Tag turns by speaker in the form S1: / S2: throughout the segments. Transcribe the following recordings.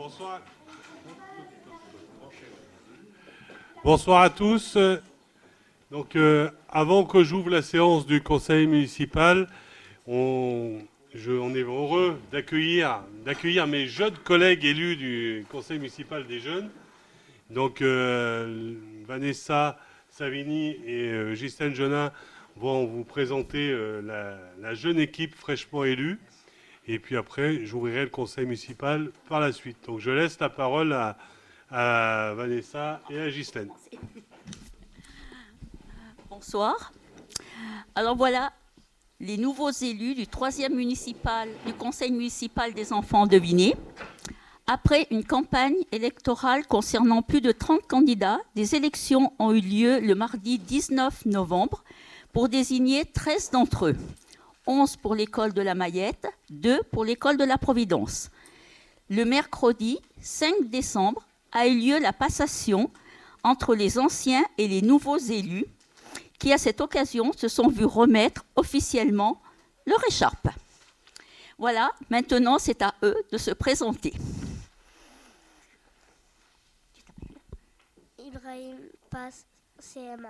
S1: Bonsoir. Bonsoir à tous. Donc, avant que j'ouvre la séance du conseil municipal, on est heureux d'accueillir mes jeunes collègues élus du conseil municipal des jeunes. Donc, Vanessa Savini et Ghislaine Jonin vont vous présenter la jeune équipe fraîchement élue. Et puis après, j'ouvrirai le conseil municipal par la suite. Donc, je laisse la parole à Vanessa et à Ghislaine.
S2: Bonsoir. Alors voilà, les nouveaux élus du 3e municipal, du conseil municipal des enfants de Vinay. Après une campagne électorale concernant plus de 30 candidats, des élections ont eu lieu le mardi 19 novembre pour désigner 13 d'entre eux. 11 pour l'école de la Mayette, 2 pour l'école de la Providence. Le mercredi 5 décembre a eu lieu la passation entre les anciens et les nouveaux élus qui, à cette occasion, se sont vus remettre officiellement leur écharpe. Voilà, maintenant c'est à eux de se présenter.
S3: Ibrahim Pass, CM1.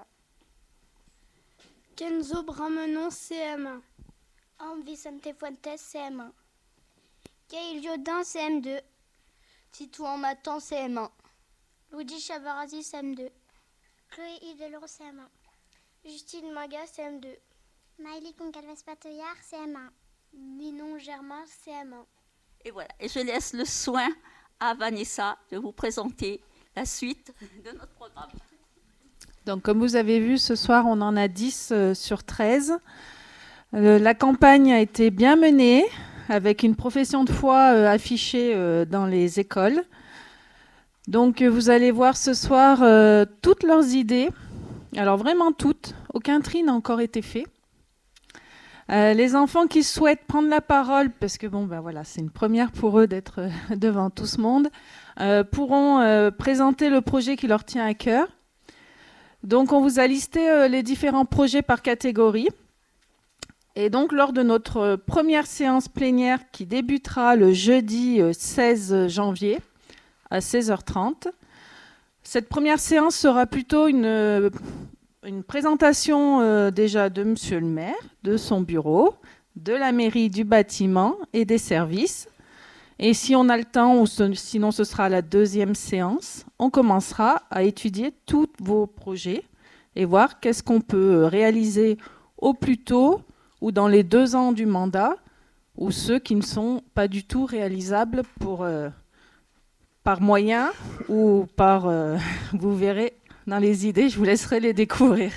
S4: Kenzo Bramenon, CM1.
S3: Anne Vicente Fuentes, CM1.
S4: Gaël Jodin, CM2.
S5: Titouan Matan, CM1.
S4: Luigi Chavarazi, CM2.
S3: Chloé Hiddelro, CM1.
S4: Justine Maga, CM2.
S3: Maëlie Concalves-Patoyard, CM1.
S4: Ninon Germain, CM1.
S2: Et voilà, et je laisse le soin à Vanessa de vous présenter la suite de notre programme.
S6: Donc, comme vous avez vu, ce soir, on en a 10 sur 13. La campagne a été bien menée, avec une profession de foi affichée dans les écoles. Donc, vous allez voir ce soir toutes leurs idées. Alors, vraiment toutes. Aucun tri n'a encore été fait. Les enfants qui souhaitent prendre la parole, parce que voilà, c'est une première pour eux d'être devant tout ce monde, pourront présenter le projet qui leur tient à cœur. Donc, on vous a listé les différents projets par catégorie. Et donc, lors de notre première séance plénière qui débutera le jeudi 16 janvier à 16h30, cette première séance sera plutôt une présentation déjà de Monsieur le maire, de son bureau, de la mairie, du bâtiment et des services. Et si on a le temps, ou sinon ce sera la deuxième séance, on commencera à étudier tous vos projets et voir qu'est-ce qu'on peut réaliser au plus tôt ou dans les 2 ans du mandat, ou ceux qui ne sont pas du tout réalisables par moyen ou par... vous verrez dans les idées, je vous laisserai les découvrir.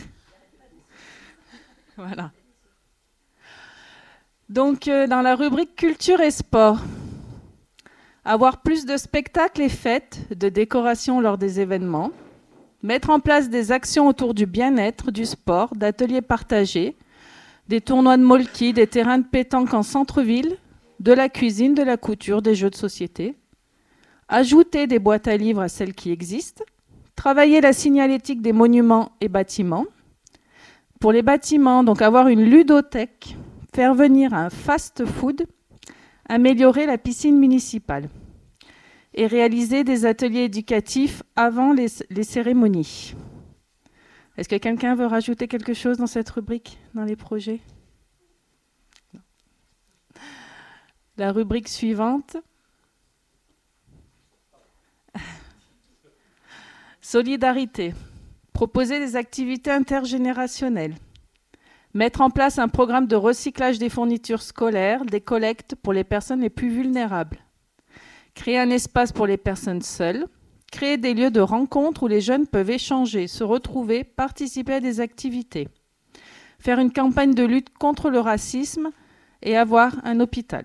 S6: Voilà. Donc, dans la rubrique culture et sport, avoir plus de spectacles et fêtes, de décorations lors des événements, mettre en place des actions autour du bien-être, du sport, d'ateliers partagés, des tournois de molki, des terrains de pétanque en centre-ville, de la cuisine, de la couture, des jeux de société, ajouter des boîtes à livres à celles qui existent, travailler la signalétique des monuments et bâtiments. Pour les bâtiments, donc avoir une ludothèque, faire venir un fast-food, améliorer la piscine municipale et réaliser des ateliers éducatifs avant les cérémonies. Est-ce que quelqu'un veut rajouter quelque chose dans cette rubrique, dans les projets ? Non. La rubrique suivante. Solidarité. Proposer des activités intergénérationnelles. Mettre en place un programme de recyclage des fournitures scolaires, des collectes pour les personnes les plus vulnérables. Créer un espace pour les personnes seules. Créer des lieux de rencontre où les jeunes peuvent échanger, se retrouver, participer à des activités. Faire une campagne de lutte contre le racisme et avoir un hôpital.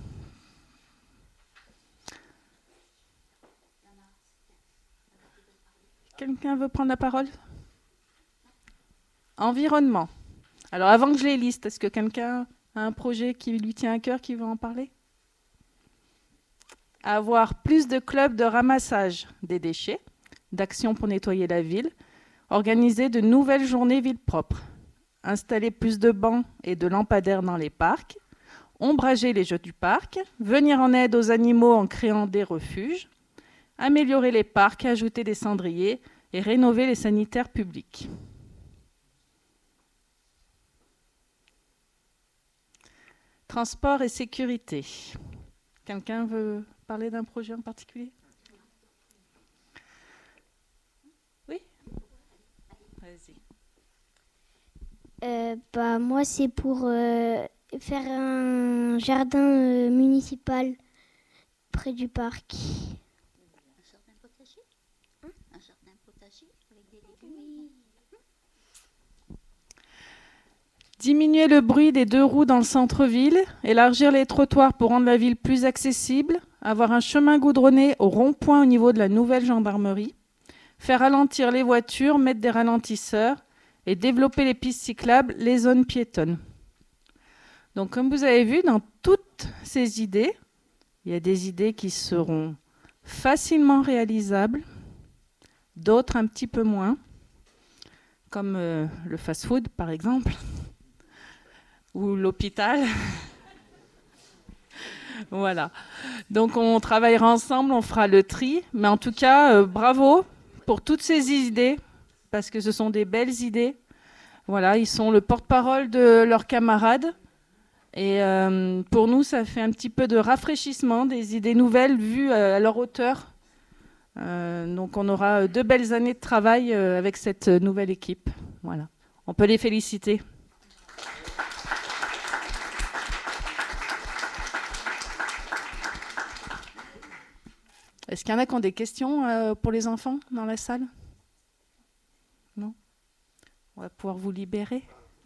S6: Quelqu'un veut prendre la parole ? Environnement. Alors, avant que je les liste, est-ce que quelqu'un a un projet qui lui tient à cœur, qui veut en parler ? Avoir plus de clubs de ramassage des déchets, d'actions pour nettoyer la ville, organiser de nouvelles journées ville propre, installer plus de bancs et de lampadaires dans les parcs, ombrager les jeux du parc, venir en aide aux animaux en créant des refuges, améliorer les parcs, ajouter des cendriers et rénover les sanitaires publics. Transport et sécurité. Quelqu'un veut parler d'un projet en particulier? Oui? Vas-y.
S4: Moi, c'est pour faire un jardin municipal près du parc.
S2: Un jardin potager? Un jardin potager avec des légumes?
S6: Diminuer le bruit des 2 roues dans le centre-ville, élargir les trottoirs pour rendre la ville plus accessible, avoir un chemin goudronné au rond-point au niveau de la nouvelle gendarmerie, faire ralentir les voitures, mettre des ralentisseurs et développer les pistes cyclables, les zones piétonnes. Donc comme vous avez vu, dans toutes ces idées, il y a des idées qui seront facilement réalisables, d'autres un petit peu moins, comme le fast-food par exemple, ou l'hôpital. Voilà. Donc on travaillera ensemble, on fera le tri. Mais en tout cas, bravo pour toutes ces idées, parce que ce sont des belles idées. Voilà, ils sont le porte-parole de leurs camarades. Et pour nous, ça fait un petit peu de rafraîchissement, des idées nouvelles vues à leur hauteur. Donc on aura 2 belles années de travail avec cette nouvelle équipe. Voilà. On peut les féliciter. Est-ce qu'il y en a qui ont des questions pour les enfants dans la salle? Non? On va pouvoir vous libérer.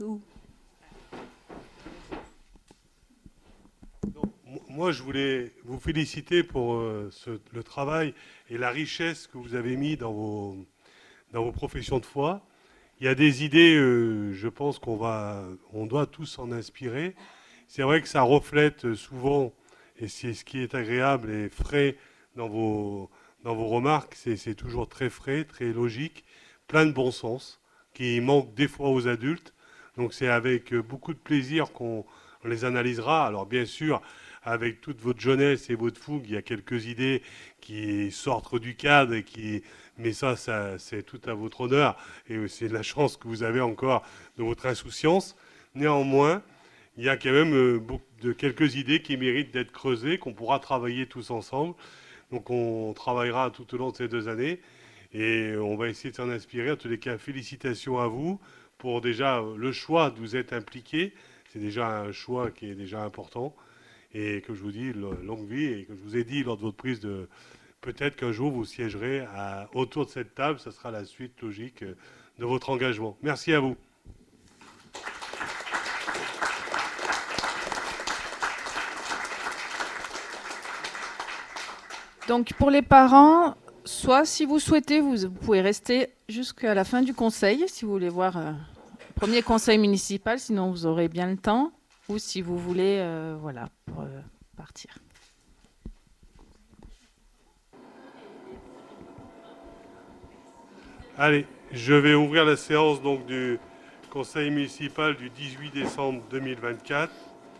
S1: Moi, je voulais vous féliciter pour le travail et la richesse que vous avez mis dans vos professions de foi. Il y a des idées, je pense on doit tous en inspirer. C'est vrai que ça reflète souvent, et c'est ce qui est agréable et frais dans vos remarques, c'est toujours très frais, très logique, plein de bon sens, qui manque des fois aux adultes. Donc c'est avec beaucoup de plaisir qu'on les analysera. Alors bien sûr, avec toute votre jeunesse et votre fougue, il y a quelques idées qui sortent du cadre, mais ça c'est tout à votre honneur, et c'est la chance que vous avez encore de votre insouciance. Néanmoins, il y a quand même quelques idées qui méritent d'être creusées, qu'on pourra travailler tous ensemble. Donc on travaillera tout au long de ces 2 années et on va essayer de s'en inspirer. En tous les cas, félicitations à vous pour déjà le choix de vous être impliqués. C'est déjà un choix qui est déjà important. Et que je vous dis, longue vie, et que je vous ai dit lors de votre prise de... Peut-être qu'un jour vous siégerez autour de cette table, ça sera la suite logique de votre engagement. Merci à vous.
S6: Donc pour les parents, soit si vous souhaitez, vous pouvez rester jusqu'à la fin du conseil, si vous voulez voir le premier conseil municipal, sinon vous aurez bien le temps, ou si vous voulez pour partir.
S1: Allez, je vais ouvrir la séance donc du conseil municipal du 18 décembre 2024.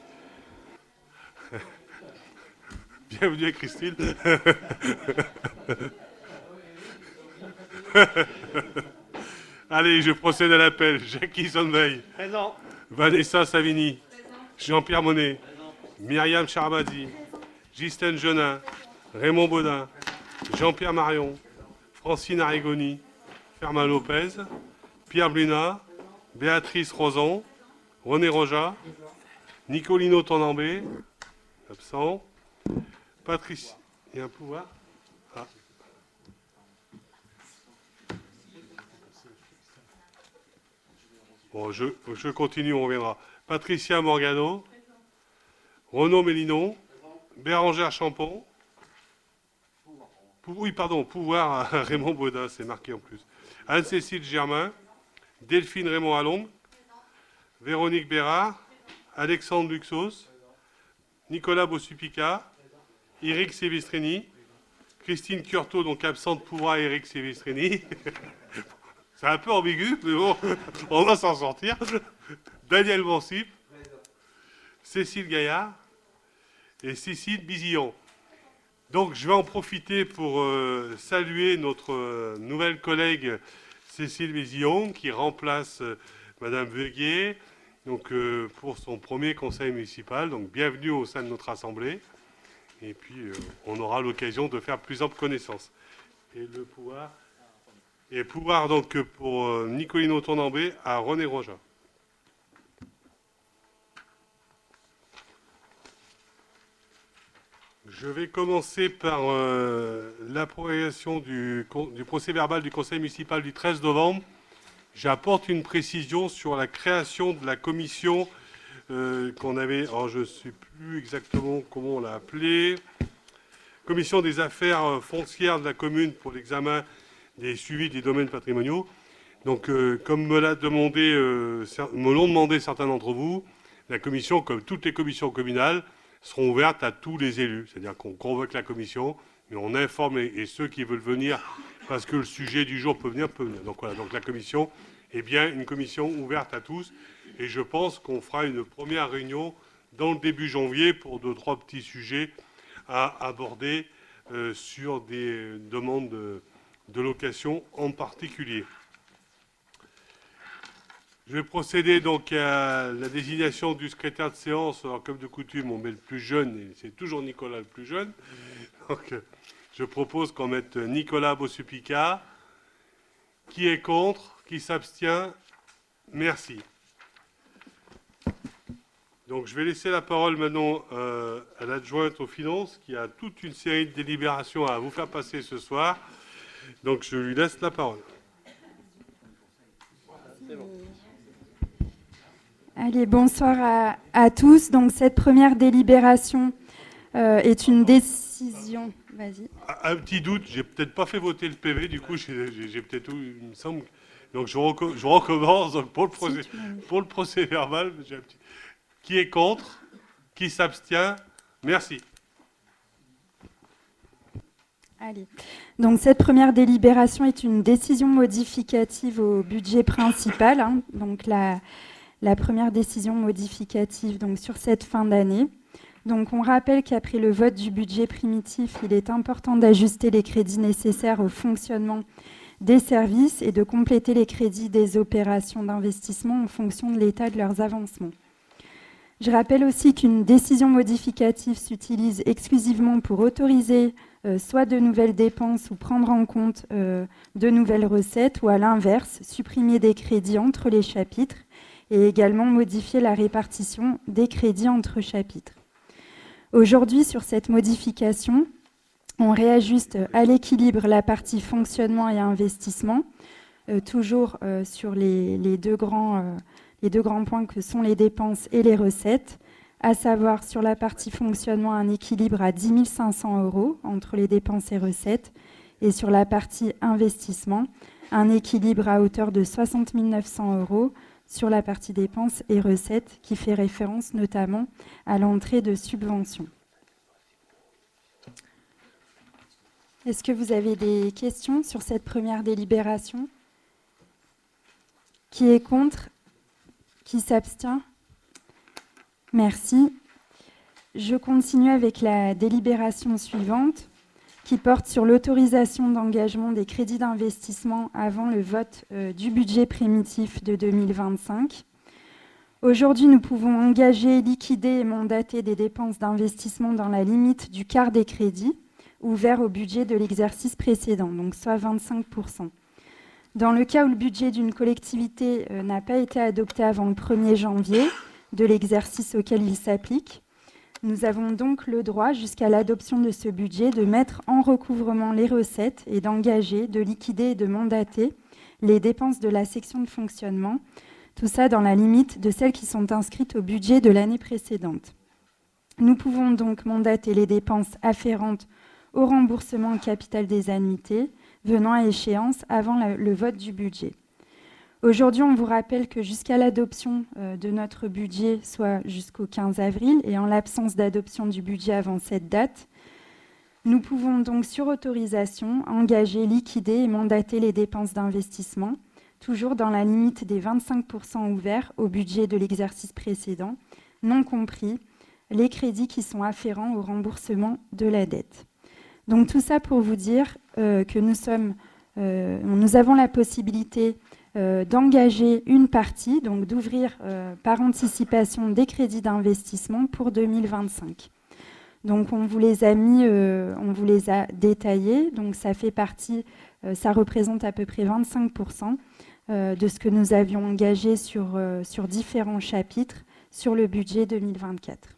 S1: Bienvenue Christine. Allez, je procède à l'appel. Jackie Sonveil.
S7: Présent.
S1: Vanessa Savini.
S7: Présent.
S1: Jean-Pierre Monet.
S7: Présent.
S1: Myriam Charmadi. Ghislaine Genin. Raymond Baudin. Jean-Pierre Marion. Francine Arrigoni. Fermin Lopez. Pierre Bluna. Béatrice Rosan. René Roja. Nicolino Tondambé. Absent. Patrice, il y a un pouvoir. Ah. Bon, je continue, on reviendra. Patricia Morgano. Renaud Mélinon. Bérangère Champon. Oui, pardon, pouvoir à Raymond Baudin, c'est marqué en plus. Anne-Cécile Germain. Delphine Raymond Allongue. Véronique Bérard. Alexandre Luxos. Nicolas Bossupica. Éric Sévestrini, Christine Curto, donc absente pouvoir Éric Sévestrini. C'est un peu ambigu, mais bon, on va s'en sortir. Daniel Mansip, Cécile Gaillard et Cécile Bizillon. Donc, je vais en profiter pour saluer notre nouvelle collègue Cécile Vézillon, qui remplace Madame Veguier, donc, pour son premier conseil municipal. Donc, bienvenue au sein de notre assemblée. Et puis, on aura l'occasion de faire plus ample connaissance. Et le pouvoir donc, pour Nicolino Tournambé à René Roja. Je vais commencer par l'approbation du procès-verbal du conseil municipal du 13 novembre. J'apporte une précision sur la création de la commission qu'on avait, alors je ne sais plus exactement comment on l'a appelée, commission des affaires foncières de la commune pour l'examen des suivis des domaines patrimoniaux. Donc, comme me l'ont demandé certains d'entre vous, la commission, comme toutes les commissions communales, seront ouvertes à tous les élus. C'est-à-dire qu'on convoque la commission, mais on informe et ceux qui veulent venir, parce que le sujet du jour peut venir, peut venir. Donc voilà, donc la commission est bien une commission ouverte à tous. Et je pense qu'on fera une première réunion dans le début janvier pour 2-3 petits sujets à aborder sur des demandes de location en particulier. Je vais procéder donc à la désignation du secrétaire de séance. Alors, comme de coutume, on met le plus jeune, et c'est toujours Nicolas le plus jeune. Donc, je propose qu'on mette Nicolas Bossupica. Qui est contre? Qui s'abstient? Merci. Donc, je vais laisser la parole maintenant à l'adjointe aux finances, qui a toute une série de délibérations à vous faire passer ce soir. Donc, je lui laisse la parole.
S7: Allez, bonsoir à tous. Donc, cette première délibération est une décision. Vas-y.
S1: Un petit doute, j'ai peut-être pas fait voter le PV, du coup, j'ai peut-être il me semble. Donc, je recommence. Donc, pour le procès verbal, j'ai un petit. Qui est contre? Qui s'abstient? Merci.
S7: Allez. Donc, cette première délibération est une décision modificative au budget principal. Hein. Donc, la première décision modificative donc, sur cette fin d'année. Donc, on rappelle qu'après le vote du budget primitif, il est important d'ajuster les crédits nécessaires au fonctionnement des services et de compléter les crédits des opérations d'investissement en fonction de l'état de leurs avancements. Je rappelle aussi qu'une décision modificative s'utilise exclusivement pour autoriser soit de nouvelles dépenses ou prendre en compte de nouvelles recettes, ou à l'inverse, supprimer des crédits entre les chapitres et également modifier la répartition des crédits entre chapitres. Aujourd'hui, sur cette modification, on réajuste à l'équilibre la partie fonctionnement et investissement, toujours sur les deux grands points que sont les dépenses et les recettes, à savoir sur la partie fonctionnement un équilibre à 10 500 € entre les dépenses et recettes, et sur la partie investissement un équilibre à hauteur de 60 900 € sur la partie dépenses et recettes, qui fait référence notamment à l'entrée de subventions. Est-ce que vous avez des questions sur cette première délibération? Qui est contre? Qui s'abstient? Merci. Je continue avec la délibération suivante, qui porte sur l'autorisation d'engagement des crédits d'investissement avant le vote du budget primitif de 2025. Aujourd'hui, nous pouvons engager, liquider et mandater des dépenses d'investissement dans la limite du quart des crédits ouverts au budget de l'exercice précédent, donc soit 25%. Dans le cas où le budget d'une collectivité n'a pas été adopté avant le 1er janvier de l'exercice auquel il s'applique, nous avons donc le droit, jusqu'à l'adoption de ce budget, de mettre en recouvrement les recettes et d'engager, de liquider et de mandater les dépenses de la section de fonctionnement, tout ça dans la limite de celles qui sont inscrites au budget de l'année précédente. Nous pouvons donc mandater les dépenses afférentes au remboursement capital des annuités venant à échéance avant le vote du budget. Aujourd'hui, on vous rappelle que jusqu'à l'adoption de notre budget, soit jusqu'au 15 avril, et en l'absence d'adoption du budget avant cette date, nous pouvons donc, sur autorisation, engager, liquider et mandater les dépenses d'investissement, toujours dans la limite des 25% ouverts au budget de l'exercice précédent, non compris les crédits qui sont afférents au remboursement de la dette. Donc tout ça pour vous dire que nous avons la possibilité d'engager une partie, donc d'ouvrir par anticipation des crédits d'investissement pour 2025. Donc on vous les a détaillés. Donc ça fait partie, ça représente à peu près 25% de ce que nous avions engagé sur différents chapitres sur le budget 2024.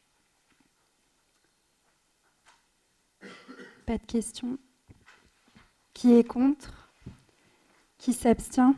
S7: Pas de questions? Qui est contre? Qui s'abstient?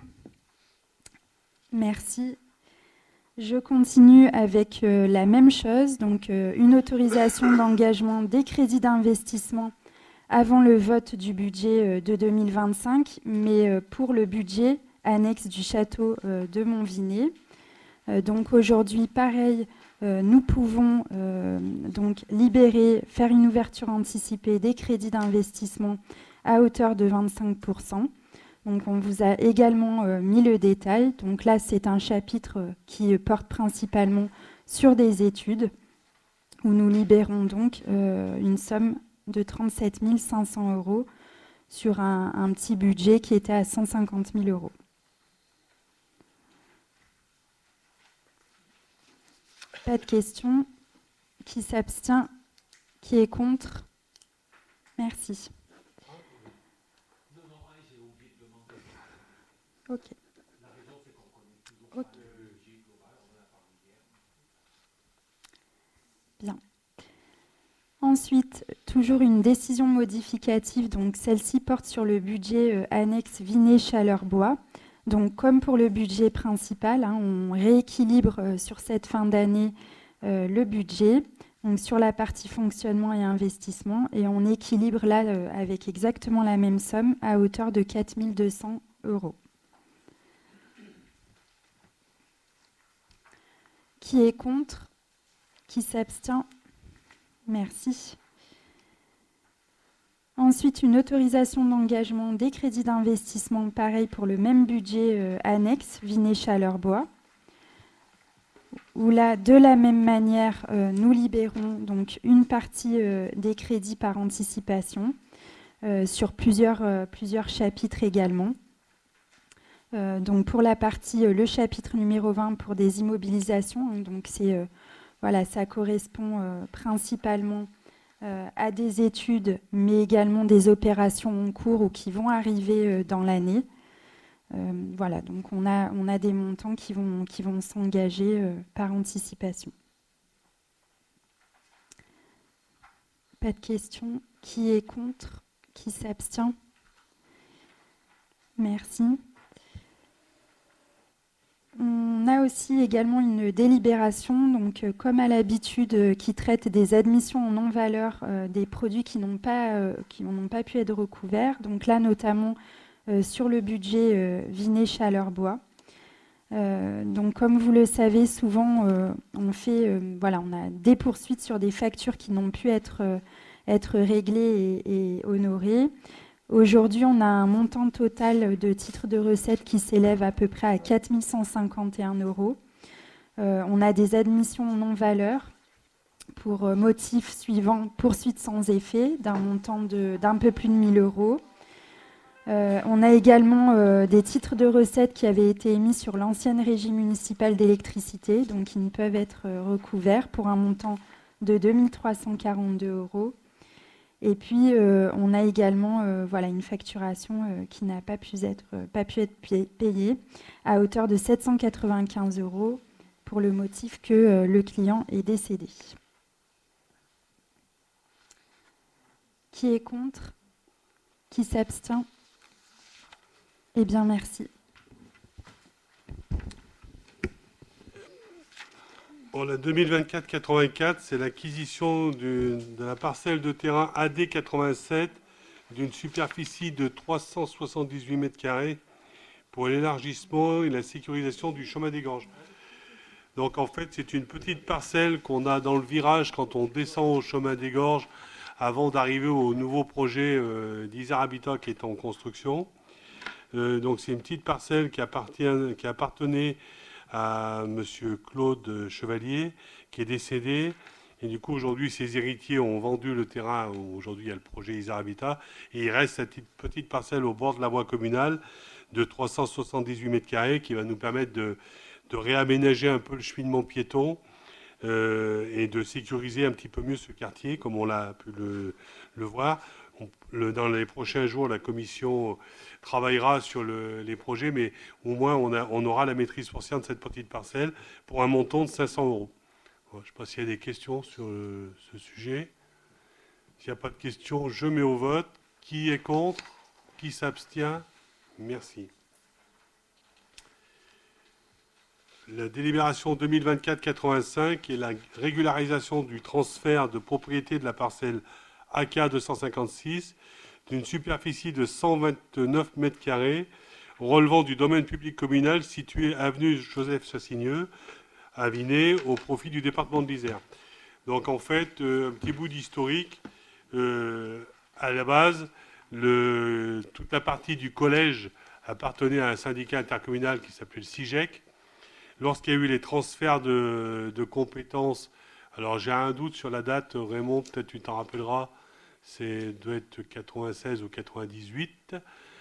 S7: Merci. Je continue avec la même chose, donc une autorisation d'engagement des crédits d'investissement avant le vote du budget de 2025, mais pour le budget annexe du château de Montvinet. Donc aujourd'hui, pareil, nous pouvons donc faire une ouverture anticipée des crédits d'investissement à hauteur de 25%. Donc on vous a également mis le détail. Donc là, c'est un chapitre qui porte principalement sur des études où nous libérons donc une somme de 37 500 € sur un petit budget qui était à 150 000 €. Pas de questions. Qui s'abstient? Qui est contre? Merci. Ok. Ok. Bien. Ensuite, toujours une décision modificative. Donc, celle-ci porte sur le budget annexe Vinet-Chaleur-Bois. Donc, comme pour le budget principal, on rééquilibre sur cette fin d'année le budget, donc sur la partie fonctionnement et investissement, et on équilibre là avec exactement la même somme à hauteur de 4 200 €. Qui est contre? Qui s'abstient? Merci. Ensuite, une autorisation d'engagement des crédits d'investissement, pareil pour le même budget annexe, Vinet-Chaleur-Bois, où là, de la même manière, nous libérons donc une partie des crédits par anticipation sur plusieurs chapitres également. Donc pour la partie, le chapitre numéro 20 pour des immobilisations, donc voilà, ça correspond principalement à des études, mais également des opérations en cours ou qui vont arriver dans l'année. Voilà, donc on a des montants qui vont s'engager par anticipation. Pas de questions. Qui est contre? Qui s'abstient? Merci. On a aussi également une délibération, donc comme à l'habitude, qui traite des admissions en non-valeur des produits qui n'ont pas pu être recouverts. Donc là, notamment sur le budget Vinet-Chaleur-Bois. Donc comme vous le savez, souvent on a des poursuites sur des factures qui n'ont pu être réglées et honorées. Aujourd'hui, on a un montant total de titres de recettes qui s'élève à peu près à 4 151 €. On a des admissions non valeur pour motif suivant, poursuite sans effet, d'un montant d'un peu plus de 1 000 €. On a également des titres de recettes qui avaient été émis sur l'ancienne régie municipale d'électricité, donc qui ne peuvent être recouverts pour un montant de 2 342 €. Et puis, on a également une facturation qui n'a pas pu être payée à hauteur de 795 € pour le motif que le client est décédé. Qui est contre? Qui s'abstient? Eh bien, merci.
S1: Bon, la 2024-84, c'est l'acquisition de la parcelle de terrain AD 87 d'une superficie de 378 m² pour l'élargissement et la sécurisation du chemin des Gorges. Donc en fait, c'est une petite parcelle qu'on a dans le virage quand on descend au chemin des Gorges avant d'arriver au nouveau projet d'Isère Habitat qui est en construction. Donc c'est une petite parcelle qui appartenait à M. Claude Chevalier, qui est décédé Et du coup, aujourd'hui, ces héritiers ont vendu le terrain. Aujourd'hui, il y a le projet Isar Habitat. Et il reste cette petite parcelle au bord de la voie communale de 378 mètres carrés qui va nous permettre de réaménager un peu le cheminement piéton et de sécuriser un petit peu mieux ce quartier, comme on l'a pu le voir. Dans les prochains jours, la commission travaillera sur les projets, mais au moins on aura la maîtrise foncière de cette petite parcelle pour un montant de 500 €. Je ne sais pas s'il y a des questions sur ce sujet. S'il n'y a pas de questions, je mets au vote. Qui est contre? Qui s'abstient? Merci. La délibération 2024-85 et la régularisation du transfert de propriété de la parcelle AK 256 d'une superficie de 129 mètres carrés relevant du domaine public communal situé avenue Joseph Chassigneux à Vinay au profit du département de l'Isère. Donc en fait, un petit bout d'historique. À la base, toute la partie du collège appartenait à un syndicat intercommunal qui s'appelait le CIGEC. Lorsqu'il y a eu les transferts de compétences, alors j'ai un doute sur la date, Raymond, peut-être tu t'en rappelleras, doit être 96 ou 98,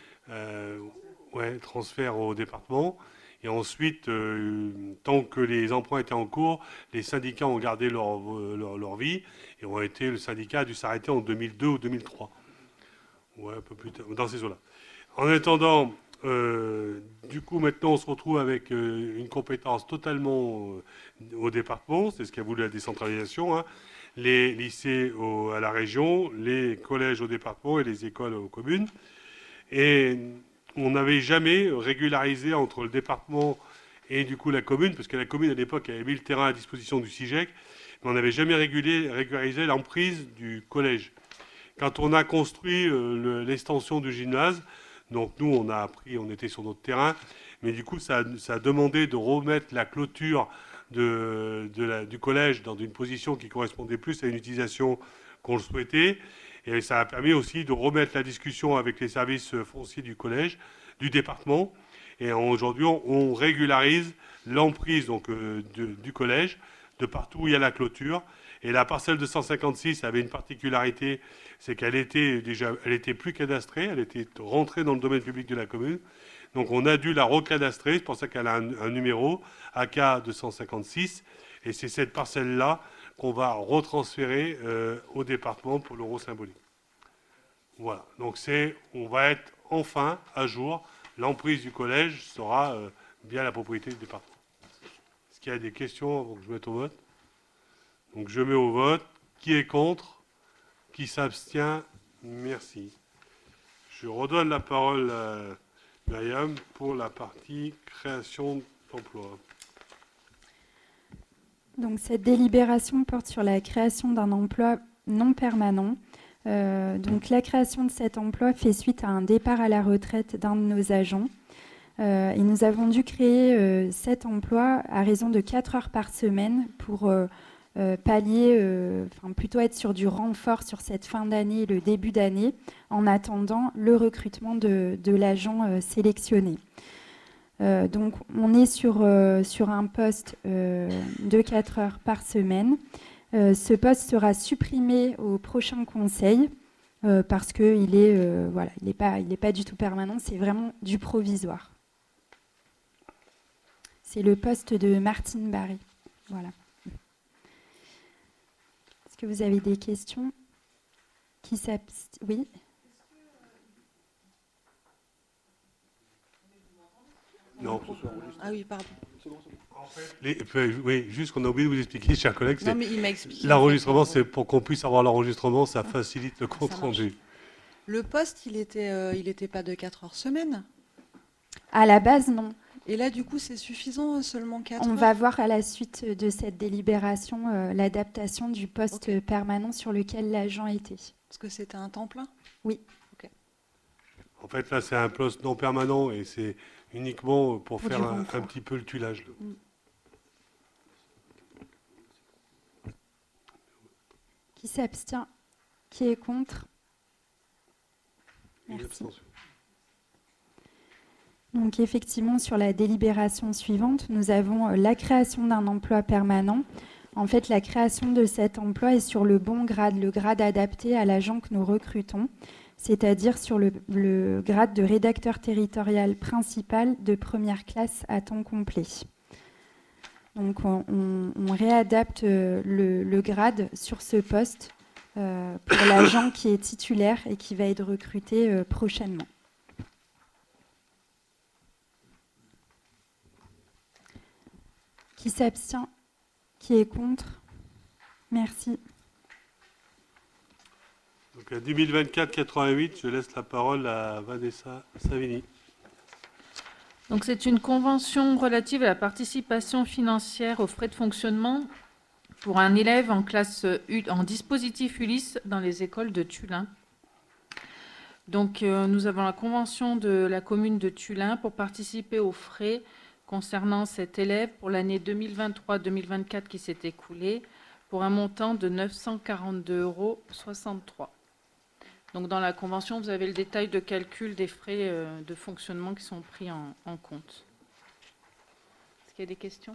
S1: transfert au département. Et ensuite, tant que les emprunts étaient en cours, les syndicats ont gardé leur vie et le syndicat a dû s'arrêter en 2002 ou 2003. Ouais, un peu plus tard, dans ces eaux-là. En attendant, du coup, maintenant, on se retrouve avec une compétence totalement au département, c'est ce qu'a voulu la décentralisation, hein. Les lycées à la région, les collèges au département et les écoles aux communes. Et on n'avait jamais régularisé entre le département et du coup la commune, parce que la commune à l'époque avait mis le terrain à disposition du CIGEC, mais on n'avait jamais régularisé l'emprise du collège. Quand on a construit l'extension du gymnase, donc nous on était sur notre terrain, mais du coup ça a demandé de remettre la clôture du collège dans une position qui correspondait plus à une utilisation qu'on le souhaitait. Et ça a permis aussi de remettre la discussion avec les services fonciers du collège, du département. Et aujourd'hui, on régularise l'emprise du collège, de partout où il y a la clôture. Et la parcelle de 156 avait une particularité, c'est qu'elle était plus cadastrée, elle était rentrée dans le domaine public de la commune. Donc on a dû la recadastrer, c'est pour ça qu'elle a un numéro, AK 256. Et c'est cette parcelle-là qu'on va retransférer au département pour l'euro symbolique. Voilà, donc on va être enfin à jour. L'emprise du collège sera bien la propriété du département. Est-ce qu'il y a des questions avant que je mette au vote? Donc je mets au vote. Qui est contre? Qui s'abstient? Merci. Je redonne la parole à Myriam pour la partie création d'emplois.
S7: Donc cette délibération porte sur la création d'un emploi non permanent. Donc la création de cet emploi fait suite à un départ à la retraite d'un de nos agents. Et nous avons dû créer cet emploi à raison de 4 heures par semaine pour plutôt être sur du renfort sur cette fin d'année et le début d'année, en attendant le recrutement de l'agent sélectionné. Donc on est sur un poste de 4 heures par semaine. Ce poste sera supprimé au prochain conseil parce qu'il n'est pas du tout permanent, c'est vraiment du provisoire. C'est le poste de Martine Barry. Voilà. Est-ce que vous avez des questions? Oui.
S1: Non.
S8: Ah oui, pardon.
S1: En fait, oui, juste qu'on a oublié de vous expliquer, chers collègues,
S8: Non, mais il m'a expliqué.
S1: L'enregistrement, c'est pour qu'on puisse avoir l'enregistrement, ça facilite le compte rendu.
S8: Le poste, il était pas de 4 heures semaine?
S7: À la base, non.
S8: Et là, du coup, c'est suffisant, seulement 4 heures?
S7: On va voir à la suite de cette délibération l'adaptation du poste permanent sur lequel l'agent était.
S8: Parce que c'était un temps plein?
S7: Oui.
S8: Okay.
S1: En fait, là, c'est un poste non permanent et c'est uniquement pour faire un petit peu le tuilage.
S7: Qui s'abstient? Qui est contre? Merci. Donc effectivement, sur la délibération suivante, nous avons la création d'un emploi permanent En fait, la création de cet emploi est sur le bon grade, le grade adapté à l'agent que nous recrutons, c'est-à-dire sur le grade de rédacteur territorial principal de première classe à temps complet. Donc on réadapte le grade sur ce poste pour l'agent qui est titulaire et qui va être recruté prochainement. Qui s'abstient? Qui est contre? Merci.
S1: Donc à 2024-88, je laisse la parole à Vanessa Savini.
S6: Donc c'est une convention relative à la participation financière aux frais de fonctionnement pour un élève en classe en dispositif Ulysse dans les écoles de Tullin. Donc nous avons la convention de la commune de Tullin pour participer aux frais concernant cet élève pour l'année 2023-2024 qui s'est écoulée pour un montant de 942,63 €. Donc dans la convention, vous avez le détail de calcul des frais de fonctionnement qui sont pris en compte. Est-ce qu'il y a des questions?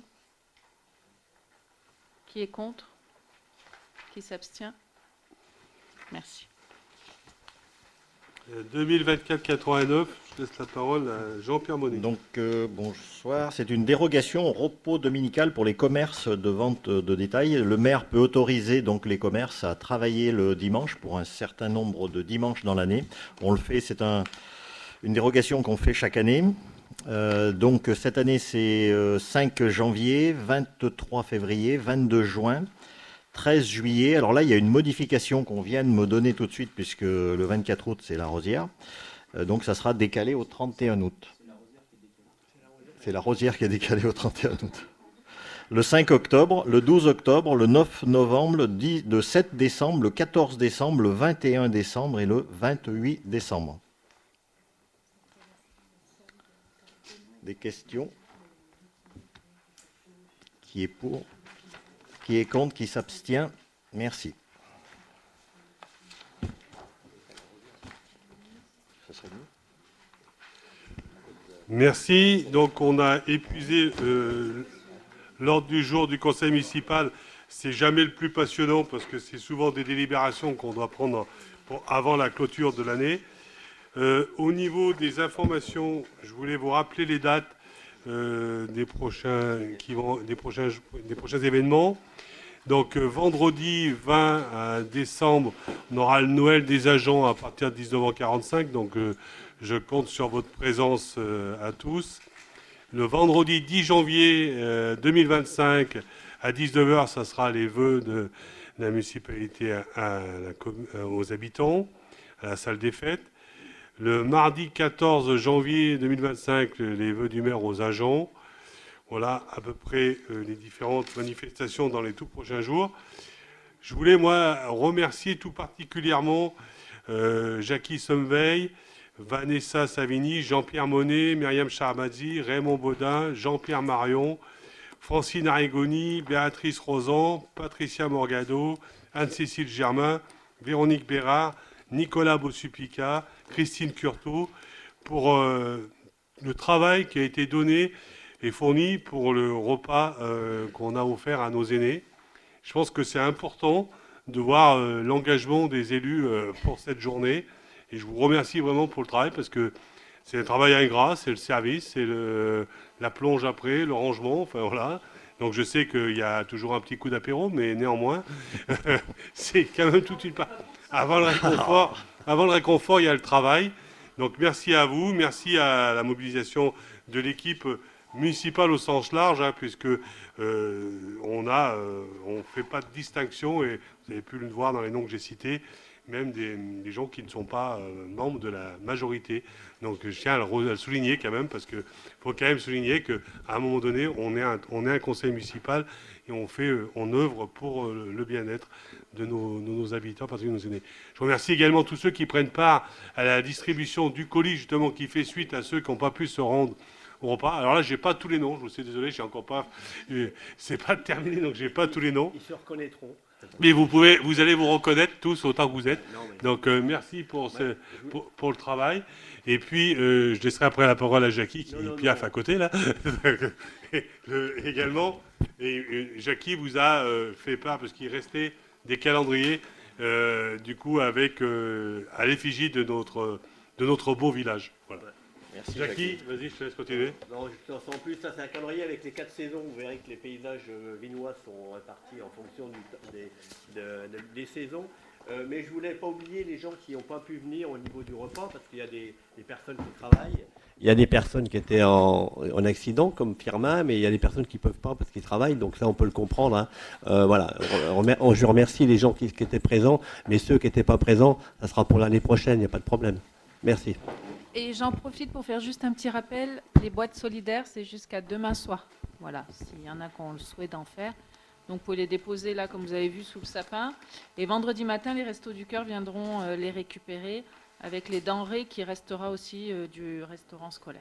S6: Qui est contre? Qui s'abstient? Merci.
S1: 2024-89, je laisse la parole à Jean-Pierre Monet.
S9: Donc, bonsoir. C'est une dérogation au repos dominical pour les commerces de vente de détail. Le maire peut autoriser donc les commerces à travailler le dimanche pour un certain nombre de dimanches dans l'année. On le fait, c'est une dérogation qu'on fait chaque année. Donc, cette année, c'est 5 janvier, 23 février, 22 juin. 13 juillet, alors là il y a une modification qu'on vient de me donner tout de suite puisque le 24 août c'est la Rosière, donc ça sera décalé au 31 août. C'est la Rosière qui est décalée au 31 août. Le 5 octobre, le 12 octobre, le 9 novembre, le 7 décembre, le 14 décembre, le 21 décembre et le 28 décembre. Des questions? Qui est pour? Qui est contre, qui s'abstient? Merci.
S1: Merci. Donc on a épuisé l'ordre du jour du conseil municipal. C'est jamais le plus passionnant parce que c'est souvent des délibérations qu'on doit prendre avant la clôture de l'année. Au niveau des informations, je voulais vous rappeler les dates des prochains événements. Donc vendredi 20 décembre, on aura le Noël des agents à partir de 19h45. Donc je compte sur votre présence à tous. Le vendredi 10 janvier 2025 à 19h, ça sera les vœux de la municipalité aux habitants, à la salle des fêtes. Le mardi 14 janvier 2025, les vœux du maire aux agents. Voilà à peu près les différentes manifestations dans les tout prochains jours. Je voulais, moi, remercier tout particulièrement Jackie Sommeil, Vanessa Savini, Jean-Pierre Monet, Myriam Charmadzi, Raymond Baudin, Jean-Pierre Marion, Francine Arrigoni, Béatrice Rosan, Patricia Morgado, Anne-Cécile Germain, Véronique Bérard, Nicolas Bossupica, Christine Curto, pour le travail qui a été donné et fourni pour le repas qu'on a offert à nos aînés. Je pense que c'est important de voir l'engagement des élus pour cette journée. Et je vous remercie vraiment pour le travail parce que c'est un travail ingrat, c'est le service, c'est la plonge après, le rangement, enfin voilà. Donc je sais qu'il y a toujours un petit coup d'apéro, mais néanmoins, c'est quand même toute une part. Avant le réconfort, il y a le travail. Donc merci à vous, merci à la mobilisation de l'équipe municipale au sens large, hein, puisque on ne fait pas de distinction, et vous avez pu le voir dans les noms que j'ai cités, même des gens qui ne sont pas membres de la majorité. Donc je tiens à le souligner quand même, parce qu'il faut quand même souligner qu'à un moment donné, on est un conseil municipal et on œuvre pour le bien-être de nos habitants, en particulier nos aînés. Je remercie également tous ceux qui prennent part à la distribution du colis, justement, qui fait suite à ceux qui n'ont pas pu se rendre au repas. Alors là, j'ai pas tous les noms, je vous suis désolé, j'ai encore pas... c'est pas terminé, donc j'ai pas tous les noms.
S10: Ils se reconnaîtront.
S1: Mais vous allez vous reconnaître tous autant que vous êtes. Donc merci pour le travail. Et puis je laisserai après la parole à Jackie qui piaffe à côté là. Également Et Jackie vous a fait part, parce qu'il restait des calendriers, du coup, avec à l'effigie de notre beau village. Voilà.
S10: Merci
S1: Jackie, vas-y, je te laisse continuer.
S10: Non, en plus, ça c'est un calendrier avec les 4 saisons. Vous verrez que les paysages vinois sont répartis en fonction des saisons. Mais je voulais pas oublier les gens qui n'ont pas pu venir au niveau du repas, parce qu'il y a des personnes qui travaillent. Il y a des personnes qui étaient en accident, comme Firmin, mais il y a des personnes qui ne peuvent pas parce qu'ils travaillent, donc ça on peut le comprendre. Hein. Voilà. Je remercie les gens qui étaient présents, mais ceux qui n'étaient pas présents, ça sera pour l'année prochaine, il n'y a pas de problème. Merci.
S6: Et j'en profite pour faire juste un petit rappel, les boîtes solidaires, c'est jusqu'à demain soir. Voilà, s'il y en a qui ont le souhait d'en faire. Donc vous pouvez les déposer là, comme vous avez vu, sous le sapin. Et vendredi matin, les Restos du Cœur viendront les récupérer avec les denrées qui restera aussi du restaurant scolaire.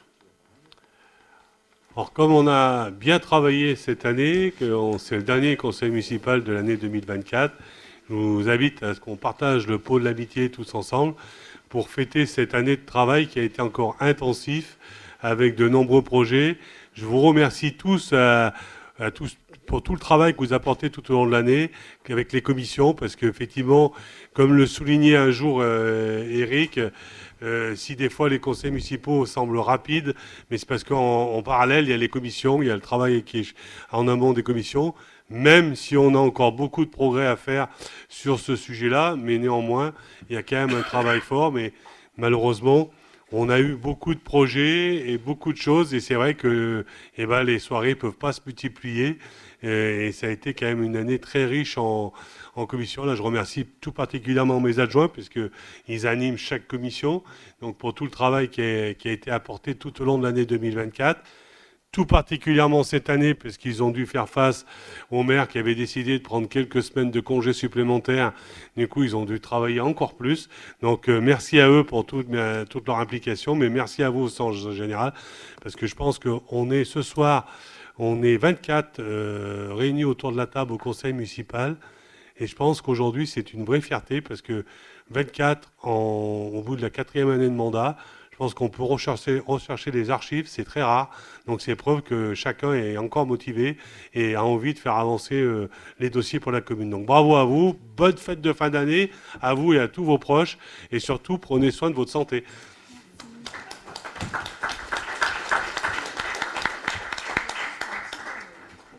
S1: Alors, comme on a bien travaillé cette année, que c'est le dernier conseil municipal de l'année 2024, je vous invite à ce qu'on partage le pot de l'amitié tous ensemble pour fêter cette année de travail qui a été encore intensif avec de nombreux projets. Je vous remercie tous, à tous pour tout le travail que vous apportez tout au long de l'année avec les commissions, parce qu'effectivement, comme le soulignait un jour Eric, si des fois les conseils municipaux semblent rapides, mais c'est parce qu'en parallèle, il y a les commissions, il y a le travail qui est en amont des commissions, même si on a encore beaucoup de progrès à faire sur ce sujet-là, mais néanmoins, il y a quand même un travail fort, mais malheureusement, on a eu beaucoup de projets et beaucoup de choses, et c'est vrai que les soirées ne peuvent pas se multiplier, et ça a été quand même une année très riche en commission. Là, je remercie tout particulièrement mes adjoints, puisqu'ils animent chaque commission, donc pour tout le travail qui a été apporté tout au long de l'année 2024. Tout particulièrement cette année, parce qu'ils ont dû faire face aux maires qui avaient décidé de prendre quelques semaines de congés supplémentaires. Du coup, ils ont dû travailler encore plus. Donc, merci à eux pour toute leur implication, mais merci à vous au sens général, parce que je pense qu'on est ce soir, on est 24 réunis autour de la table au conseil municipal, et je pense qu'aujourd'hui, c'est une vraie fierté, parce que 24 au bout de la 4e année de mandat, je pense qu'on peut rechercher les archives, c'est très rare. Donc c'est preuve que chacun est encore motivé et a envie de faire avancer les dossiers pour la commune. Donc bravo à vous, bonne fête de fin d'année à vous et à tous vos proches, et surtout prenez soin de votre santé.